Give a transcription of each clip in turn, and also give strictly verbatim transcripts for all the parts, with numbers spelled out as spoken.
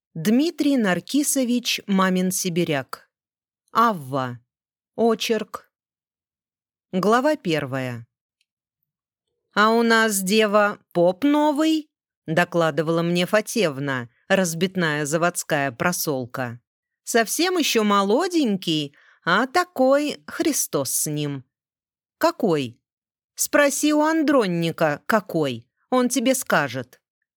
Дмитрий Наркисович Мамин-Сибиряк. Авва. Очерк. Глава первая. «А у нас, дева, поп новый», — докладывала мне Фатевна, разбитная заводская просолка. «Совсем еще молоденький, а такой Христос с ним». «Какой?» «Спроси у Андронника, какой, он тебе скажет».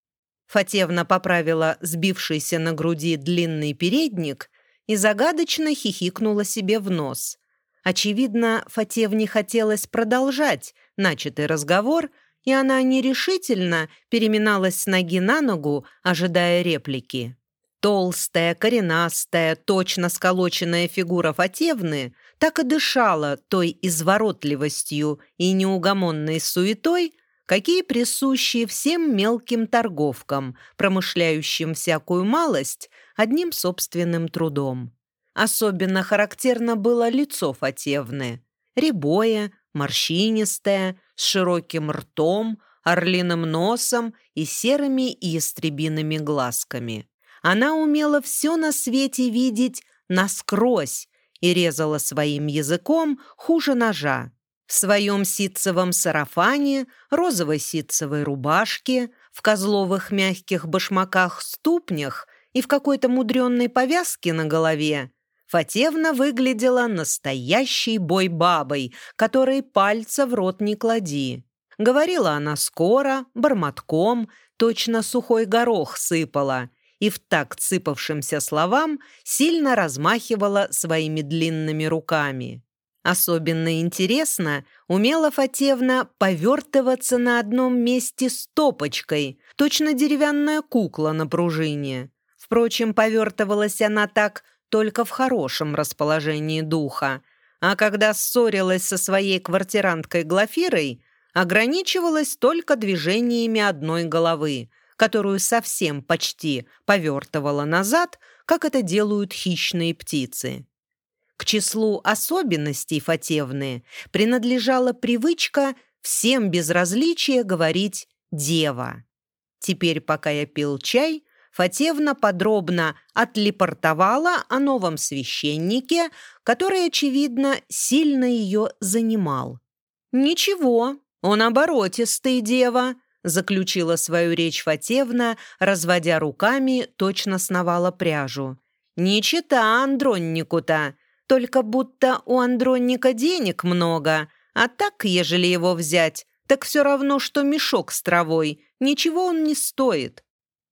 Фатевна поправила сбившийся на груди длинный передник и загадочно хихикнула себе в нос. Очевидно, Фатевне хотелось продолжать начатый разговор, и она нерешительно переминалась с ноги на ногу, ожидая реплики. Толстая, коренастая, точно сколоченная фигура Фатевны так и дышала той изворотливостью и неугомонной суетой, какие присущи всем мелким торговкам, промышляющим всякую малость одним собственным трудом. Особенно характерно было лицо Фатевны. Рябое, морщинистое, с широким ртом, орлиным носом и серыми ястребиными глазками. Она умела все на свете видеть насквозь и резала своим языком хуже ножа. В своем ситцевом сарафане, розовой ситцевой рубашке, в козловых мягких башмаках-ступнях и в какой-то мудренной повязке на голове Фатевна выглядела настоящей бой-бабой, которой пальца в рот не клади. Говорила она скоро, бормотком, точно сухой горох сыпала, и в такт сыпавшимся словам сильно размахивала своими длинными руками. Особенно интересно умела Фатевна повертываться на одном месте стопочкой, точно деревянная кукла на пружине. Впрочем, повертывалась она так только в хорошем расположении духа, а когда ссорилась со своей квартиранткой Глафирой, ограничивалась только движениями одной головы, которую совсем почти повертывала назад, как это делают хищные птицы. К числу особенностей Фатевны принадлежала привычка всем без различия говорить «дева». Теперь, пока я пил чай, Фатевна подробно отлепортовала о новом священнике, который, очевидно, сильно ее занимал. «Ничего, он оборотистый, дева», — заключила свою речь Фатевна, разводя руками, точно сновала пряжу. «Не чита Андроннику-то. Только будто у Андронника денег много, а так, ежели его взять, так все равно, что мешок с травой, ничего он не стоит».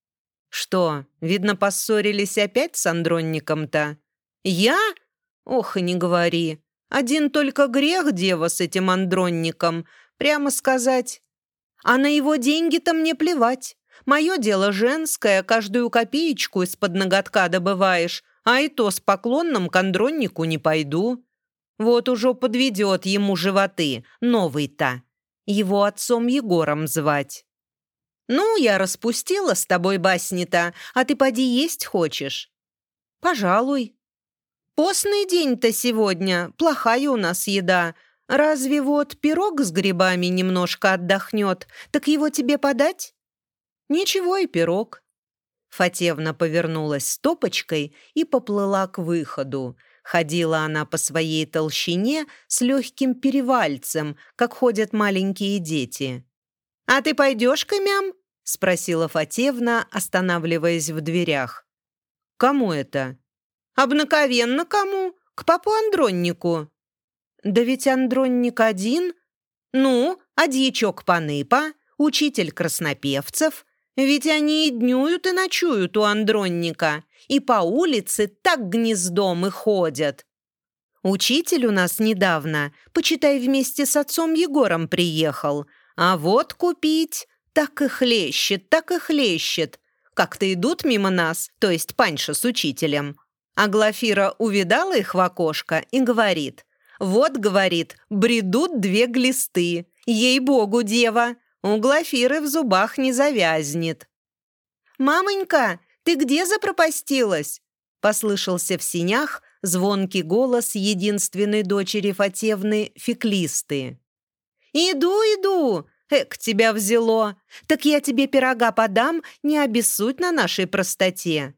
«Что, видно, поссорились опять с Андронником-то?» «Я? Ох, и не говори. Один только грех, дева, с этим Андронником, прямо сказать. А на его деньги-то мне плевать. Мое дело женское, каждую копеечку из-под ноготка добываешь, а и то с поклонным к Андроннику не пойду. Вот уже подведет ему животы, новый-то. Его отцом Егором звать. Ну, я распустила с тобой басни-то, а ты поди есть хочешь? Пожалуй. Постный день-то сегодня, плохая у нас еда. Разве вот пирог с грибами немножко отдохнет, так его тебе подать? Ничего и пирог. Фатевна повернулась стопочкой и поплыла к выходу. Ходила она по своей толщине с легким перевальцем, как ходят маленькие дети. «А ты пойдешь, Кэмям?» — спросила Фатевна, останавливаясь в дверях. «Кому это?» «Обнаковенно кому? К папу Андроннику». «Да ведь Андронник один. Ну, а дьячок Паныпа, учитель краснопевцев. Ведь они и днюют, и ночуют у Андронника, и по улице так гнездом и ходят. Учитель у нас недавно, почитай, вместе с отцом Егором приехал, а вот купить так и хлещет, так и хлещет. Как-то идут мимо нас, то есть Паньша с учителем. А Глафира увидала их в окошко и говорит, вот, говорит, бредут две глисты, ей-богу, дева. У Глафиры в зубах не завязнет. «Мамонька, ты где запропастилась?» Послышался в синях звонкий голос единственной дочери Фатевны Феклисты. «Иду, иду! Эк, тебя взяло! Так я тебе пирога подам, не обессудь на нашей простоте!»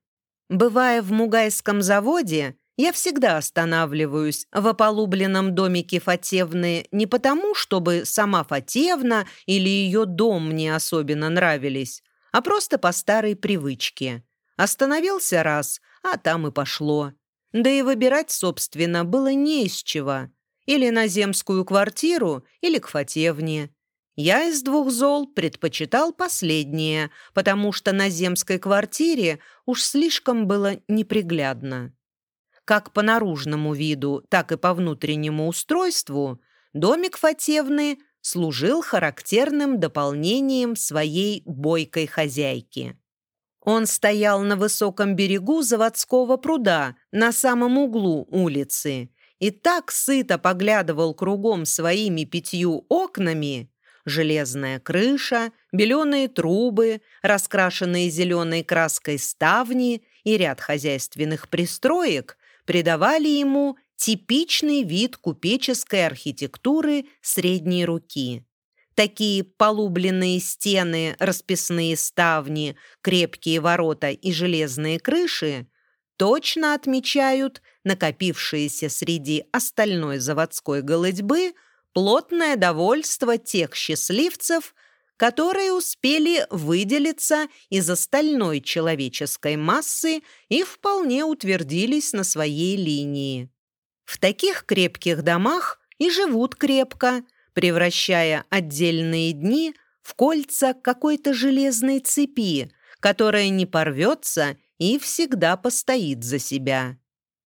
Бывая в Мугайском заводе, я всегда останавливаюсь в ополубленном домике Фатевны не потому, чтобы сама Фатевна или ее дом мне особенно нравились, а просто по старой привычке. Остановился раз, а там и пошло. Да и выбирать, собственно, было не из чего. Или на земскую квартиру, или к Фатевне. Я из двух зол предпочитал последнее, потому что на земской квартире уж слишком было неприглядно. Как по наружному виду, так и по внутреннему устройству домик Фатевны служил характерным дополнением своей бойкой хозяйки. Он стоял на высоком берегу заводского пруда на самом углу улицы и так сыто поглядывал кругом своими пятью окнами. Железная крыша, беленые трубы, раскрашенные зеленой краской ставни и ряд хозяйственных пристроек придавали ему типичный вид купеческой архитектуры средней руки. Такие полубленные стены, расписные ставни, крепкие ворота и железные крыши точно отмечают накопившееся среди остальной заводской голытьбы плотное довольство тех счастливцев, которые успели выделиться из остальной человеческой массы и вполне утвердились на своей линии. В таких крепких домах и живут крепко, превращая отдельные дни в кольца какой-то железной цепи, которая не порвется и всегда постоит за себя.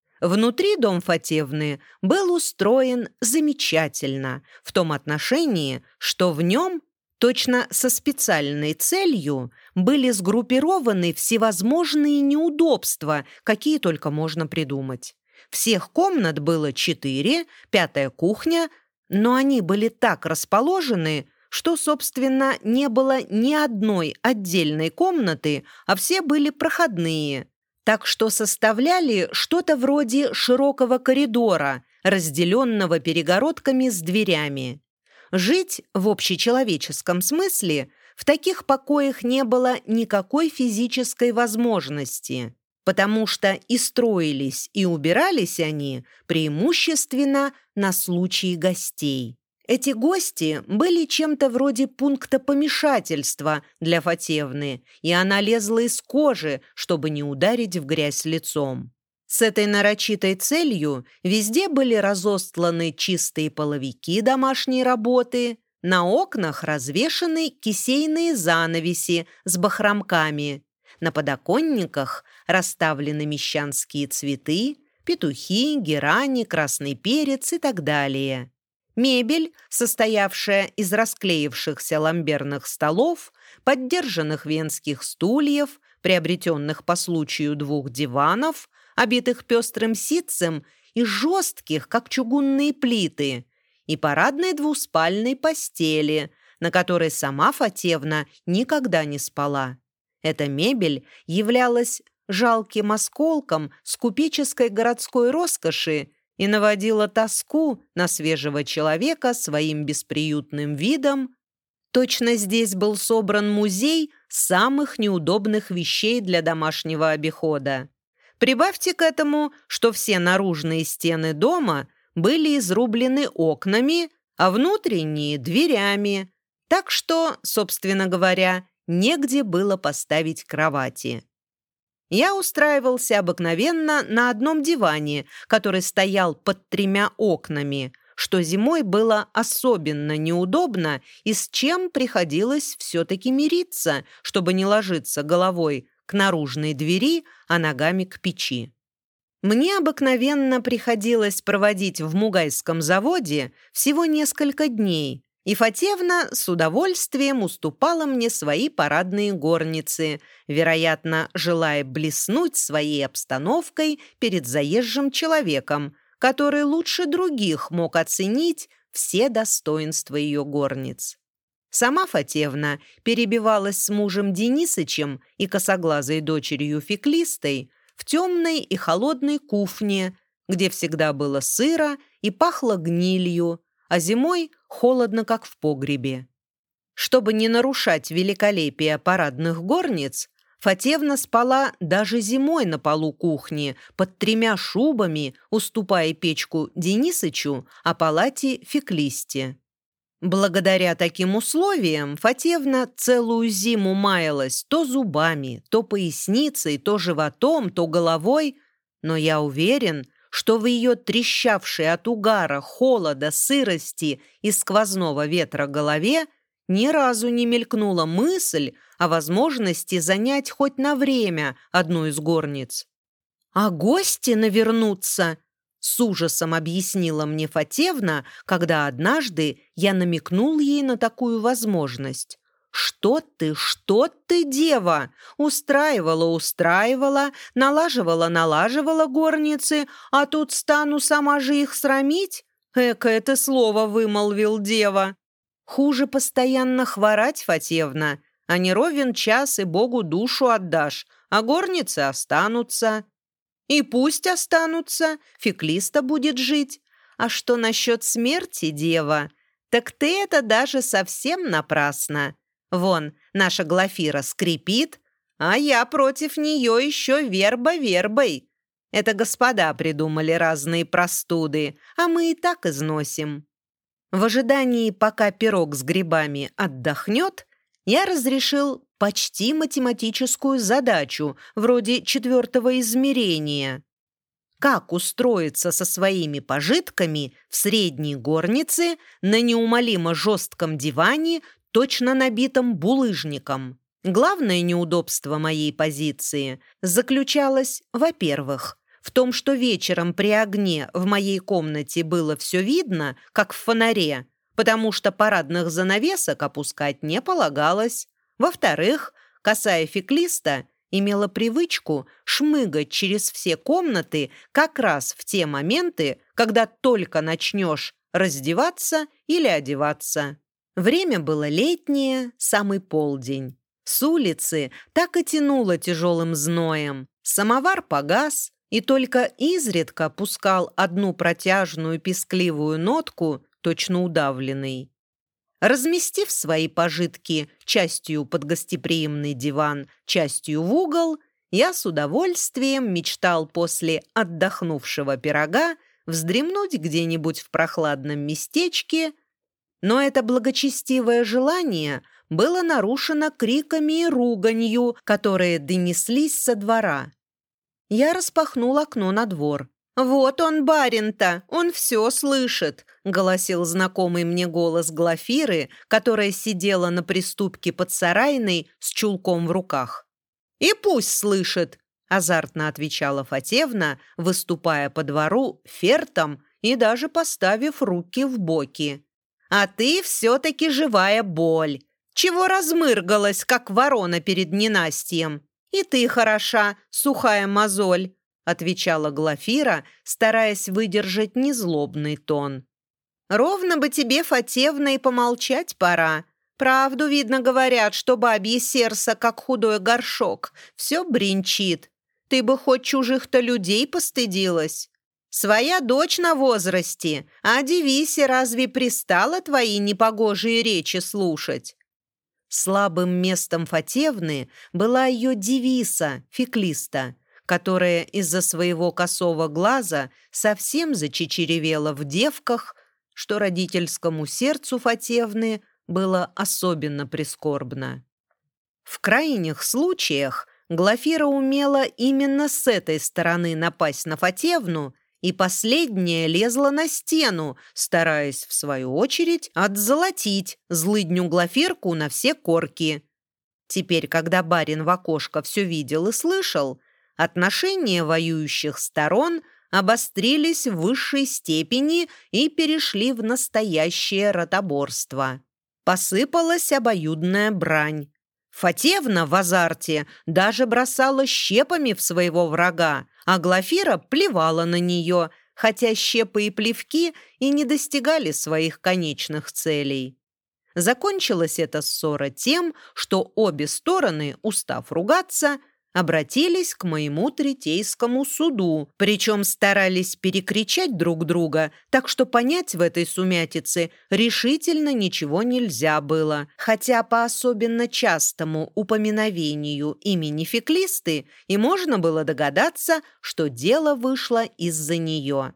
Внутри дом Фатевны был устроен замечательно в том отношении, что в нем, точно со специальной целью, были сгруппированы всевозможные неудобства, какие только можно придумать. Всех комнат было четыре, пятая кухня, но они были так расположены, что, собственно, не было ни одной отдельной комнаты, а все были проходные, так что составляли что-то вроде широкого коридора, разделенного перегородками с дверями. Жить в общечеловеческом смысле в таких покоях не было никакой физической возможности, потому что и строились, и убирались они преимущественно на случай гостей. Эти гости были чем-то вроде пункта помешательства для Фатевны, и она лезла из кожи, чтобы не ударить в грязь лицом. С этой нарочитой целью везде были разостланы чистые половики домашней работы, на окнах развешаны кисейные занавеси с бахромками, на подоконниках расставлены мещанские цветы, петухи, герани, красный перец и так далее. Мебель, состоявшая из расклеившихся ламберных столов, поддержанных венских стульев, приобретенных по случаю двух диванов, обитых пестрым ситцем и жестких, как чугунные плиты, и парадной двуспальной постели, на которой сама Фатевна никогда не спала. Эта мебель являлась жалким осколком с купеческой городской роскоши и наводила тоску на свежего человека своим бесприютным видом. Точно здесь был собран музей самых неудобных вещей для домашнего обихода. Прибавьте к этому, что все наружные стены дома были изрублены окнами, а внутренние – дверями, так что, собственно говоря, негде было поставить кровати. Я устраивался обыкновенно на одном диване, который стоял под тремя окнами, что зимой было особенно неудобно и с чем приходилось все-таки мириться, чтобы не ложиться головой к наружной двери, а ногами к печи. Мне обыкновенно приходилось проводить в Мугайском заводе всего несколько дней, и Фатевна с удовольствием уступала мне свои парадные горницы, вероятно, желая блеснуть своей обстановкой перед заезжим человеком, который лучше других мог оценить все достоинства ее горниц. Сама Фатевна перебивалась с мужем Денисычем и косоглазой дочерью Феклистой в темной и холодной кухне, где всегда было сыро и пахло гнилью, а зимой холодно, как в погребе. Чтобы не нарушать великолепие парадных горниц, Фатевна спала даже зимой на полу кухни, под тремя шубами, уступая печку Денисычу, а палате Феклисте. Благодаря таким условиям Фатевна целую зиму маялась то зубами, то поясницей, то животом, то головой, но я уверен, что в ее трещавшей от угара, холода, сырости и сквозного ветра голове ни разу не мелькнула мысль о возможности занять хоть на время одну из горниц. «А гости навернутся», — с ужасом объяснила мне Фатевна, когда однажды я намекнул ей на такую возможность. «Что ты, что ты, дева? Устраивала, устраивала, налаживала, налаживала горницы, а тут стану сама же их срамить? Эка это слово вымолвил дева. Хуже постоянно хворать, Фатевна, а не ровен час и Богу душу отдашь, а горницы останутся». «И пусть останутся, Феклиста будет жить. А что насчет смерти, дева? Так ты это даже совсем напрасно. Вон, наша Глафира скрипит, а я против нее еще верба вербой. Это господа придумали разные простуды, а мы и так износим». В ожидании, пока пирог с грибами отдохнет, я разрешил почти математическую задачу, вроде четвертого измерения. Как устроиться со своими пожитками в средней горнице на неумолимо жестком диване, точно набитом булыжником? Главное неудобство моей позиции заключалось, во-первых, в том, что вечером при огне в моей комнате было все видно, как в фонаре, потому что парадных занавесок опускать не полагалось. Во-вторых, косая Феклиста имела привычку шмыгать через все комнаты как раз в те моменты, когда только начнешь раздеваться или одеваться. Время было летнее, самый полдень. С улицы так и тянуло тяжелым зноем. Самовар погас и только изредка пускал одну протяжную пескливую нотку, точно удавленный. Разместив свои пожитки частью под гостеприимный диван, частью в угол, я с удовольствием мечтал после отдохнувшего пирога вздремнуть где-нибудь в прохладном местечке, но это благочестивое желание было нарушено криками и руганью, которые донеслись со двора. Я распахнул окно на двор. «Вот он, барин-то, он все слышит», — голосил знакомый мне голос Глафиры, которая сидела на приступке под сарайной с чулком в руках. «И пусть слышит», — азартно отвечала Фатевна, выступая по двору фертом и даже поставив руки в боки. «А ты все-таки живая боль. Чего размыргалась, как ворона перед ненастьем? И ты хороша, сухая мозоль», — отвечала Глафира, стараясь выдержать незлобный тон. «Ровно бы тебе, Фатевна, и помолчать пора. Правду, видно, говорят, что бабье сердце, как худой горшок, все бренчит. Ты бы хоть чужих-то людей постыдилась. Своя дочь на возрасте, а девисе разве пристало твои непогожие речи слушать?» Слабым местом Фатевны была ее девиса, Феклиста, которая из-за своего косого глаза совсем зачечеревела в девках, что родительскому сердцу Фатевны было особенно прискорбно. В крайних случаях Глафира умела именно с этой стороны напасть на Фатевну, и последняя лезла на стену, стараясь, в свою очередь, отзолотить злыдню Глафирку на все корки. Теперь, когда барин в окошко все видел и слышал, отношения воюющих сторон обострились в высшей степени и перешли в настоящее ротоборство. Посыпалась обоюдная брань. Фатевна в азарте даже бросала щепами в своего врага, а Глафира плевала на нее, хотя щепы и плевки и не достигали своих конечных целей. Закончилась эта ссора тем, что обе стороны, устав ругаться, обратились к моему третейскому суду, причем старались перекричать друг друга, так что понять в этой сумятице решительно ничего нельзя было, хотя по особенно частому упоминовению имени Феклисты и можно было догадаться, что дело вышло из-за нее.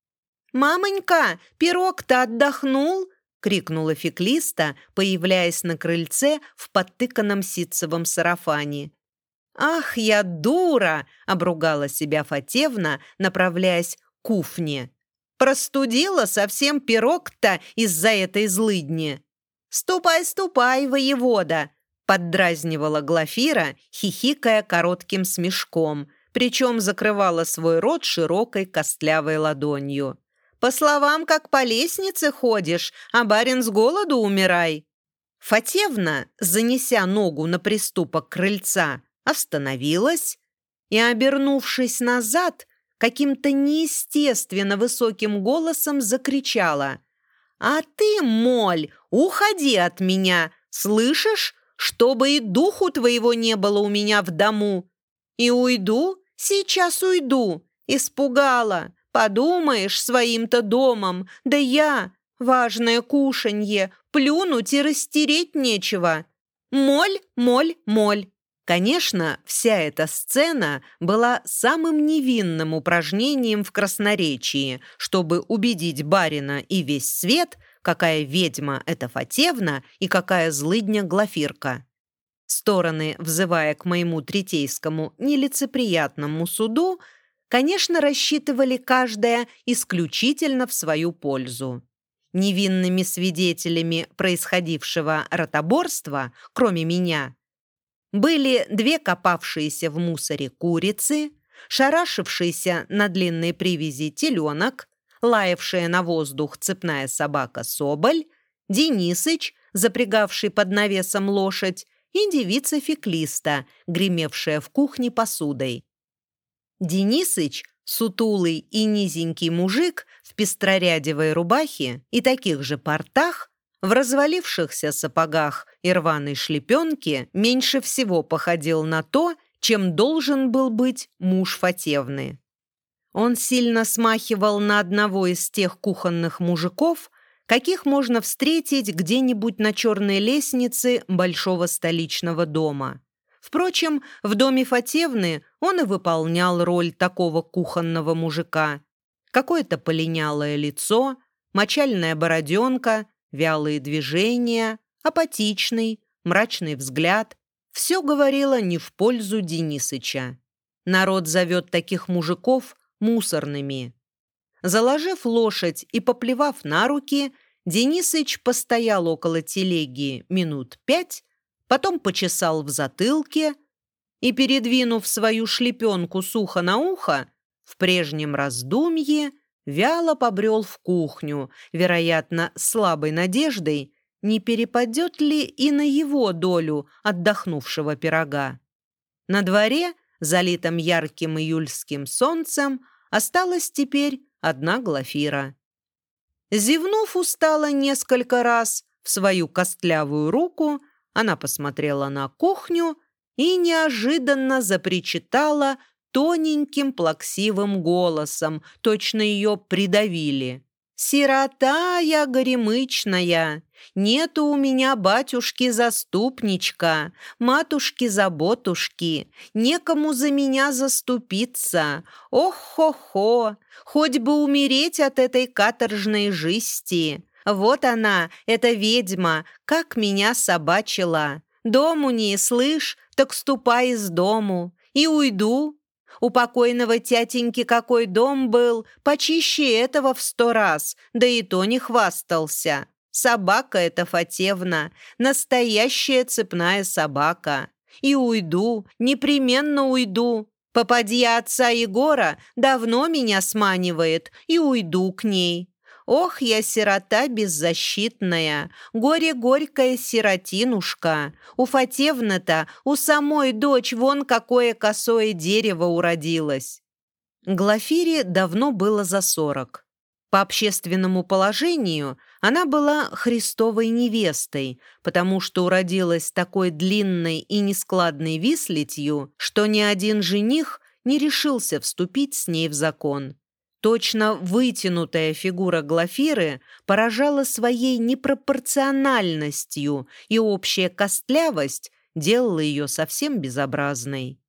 «Мамонька, пирог-то отдохнул!» — крикнула Феклиста, появляясь на крыльце в подтыканном ситцевом сарафане. «Ах, я дура!» — обругала себя Фатевна, направляясь к кухне. «Простудила совсем пирог-то из-за этой злыдни!» «Ступай, ступай, воевода!» — поддразнивала Глафира, хихикая коротким смешком, причем закрывала свой рот широкой костлявой ладонью. «По словам, как по лестнице ходишь, а барин с голоду умирай!» Фатевна, занеся ногу на приступок крыльца, остановилась и, обернувшись назад, каким-то неестественно высоким голосом закричала: «А ты, моль, уходи от меня, слышишь, чтобы и духу твоего не было у меня в дому. И уйду, сейчас уйду, испугала, подумаешь, своим-то домом, да я, важное кушанье, плюнуть и растереть нечего. Моль, моль, моль». Конечно, вся эта сцена была самым невинным упражнением в красноречии, чтобы убедить барина и весь свет, какая ведьма эта Фатевна и какая злыдня Глафирка. Стороны, взывая к моему третейскому нелицеприятному суду, конечно, рассчитывали каждая исключительно в свою пользу. Невинными свидетелями происходившего ротоборства, кроме меня, были две копавшиеся в мусоре курицы, шарашившийся на длинной привязи теленок, лаявшая на воздух цепная собака Соболь, Денисыч, запрягавший под навесом лошадь, и девица Феклиста, гремевшая в кухне посудой. Денисыч, сутулый и низенький мужик в пестрорядевой рубахе и таких же портах, в развалившихся сапогах и рваной шлепенке, меньше всего походил на то, чем должен был быть муж Фатевны. Он сильно смахивал на одного из тех кухонных мужиков, каких можно встретить где-нибудь на черной лестнице большого столичного дома. Впрочем, в доме Фатевны он и выполнял роль такого кухонного мужика. Какое-то полинялое лицо, мочальная бороденка, вялые движения, апатичный, мрачный взгляд. Все говорило не в пользу Денисыча. Народ зовет таких мужиков мусорными. Заложив лошадь и поплевав на руки, Денисыч постоял около телеги минут пять, потом почесал в затылке и, передвинув свою шлепенку сухо на ухо, в прежнем раздумье вяло побрел в кухню, вероятно, слабой надеждой, не перепадет ли и на его долю отдохнувшего пирога. На дворе, залитом ярким июльским солнцем, осталась теперь одна Глафира. Зевнув устало несколько раз в свою костлявую руку, она посмотрела на кухню и неожиданно запричитала тоненьким плаксивым голосом, точно ее придавили. «Сирота я горемычная, нету у меня батюшки-заступничка, матушки-заботушки, некому за меня заступиться. Ох-хо-хо, хоть бы умереть от этой каторжной жисти. Вот она, эта ведьма, как меня собачила. Дому не слышь, так ступай из дому, и уйду. У покойного тятеньки какой дом был, почище этого в сто раз, да и то не хвастался. Собака эта Фатевна, настоящая цепная собака. И уйду, непременно уйду. Попадья отца Егора давно меня сманивает, и уйду к ней. Ох, я сирота беззащитная, горе-горькая сиротинушка. У Фатевны-то, у самой дочь вон какое косое дерево уродилось». Глафире давно было за сорок. По общественному положению Она была Христовой невестой, потому что уродилась такой длинной и нескладной вислитью, что ни один жених не решился вступить с ней в закон. Точно вытянутая фигура Глафиры поражала своей непропорциональностью, и общая костлявость делала ее совсем безобразной.